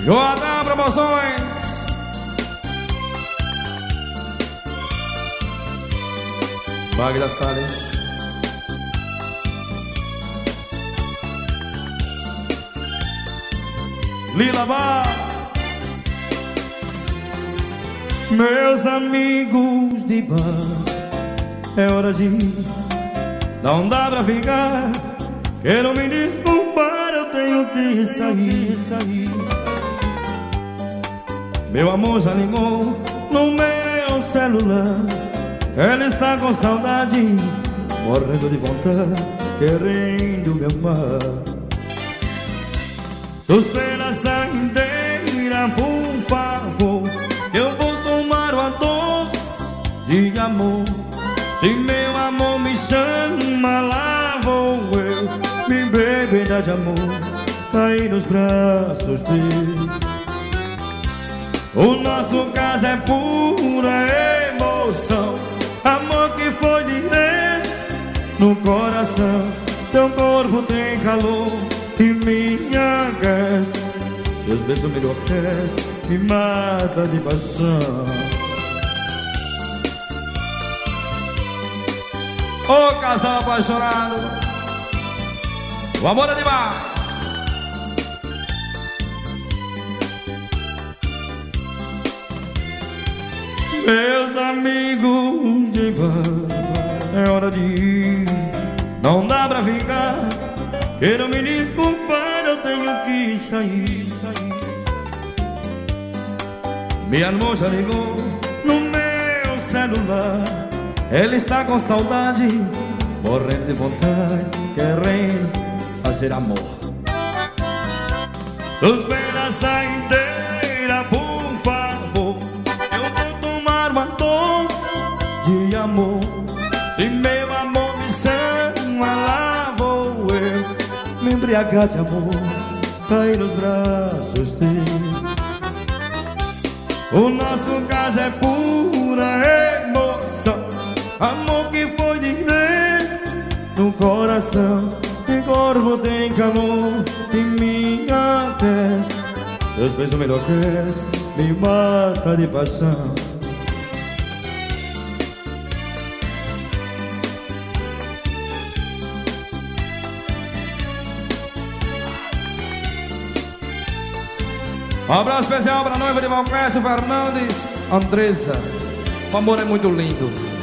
Joadão Promoções. Magda Salles. Lila Bar. Meus amigos de bar, é hora de ir, não dá pra ficar. Quero me desculpar, eu tenho que sair. Meu amor já ligou no meu celular. Ela está com saudade, morrendo de vontade, querendo me amar. Suspenda a saideira, por favor. Eu vou tomar uma dose de amor. Se meu amor me chama, lá vou eu me beber de amor, cair nos braços dele. O nosso caso é pura emoção, amor que foi direto no coração. Teu corpo tem calor e me aquece, seus beijos me enlouquecem, me mata de paixão. Ô casal apaixonado, o amor é demais. Meus amigos de bar, é hora de ir, não dá pra ficar. Quero me desculpar, eu tenho que sair. Minha irmã já ligou no meu celular. Ela está com saudade, morrendo de vontade, querendo fazer amor. Suspenda a saideira, por favor. Eu vou tomar uma dose de amor. Se meu amor me chama, lá vou eu me embriagar de amor, cair nos braços dele. O nosso caso é pura emoção, amor que foi direto no coração. Meu corpo tem calor e me aquece, seus beijos me enlouquecem, me mata de paixão. Um abraço especial para a noiva de Valcrécio Fernandes, Andressa. O amor é muito lindo.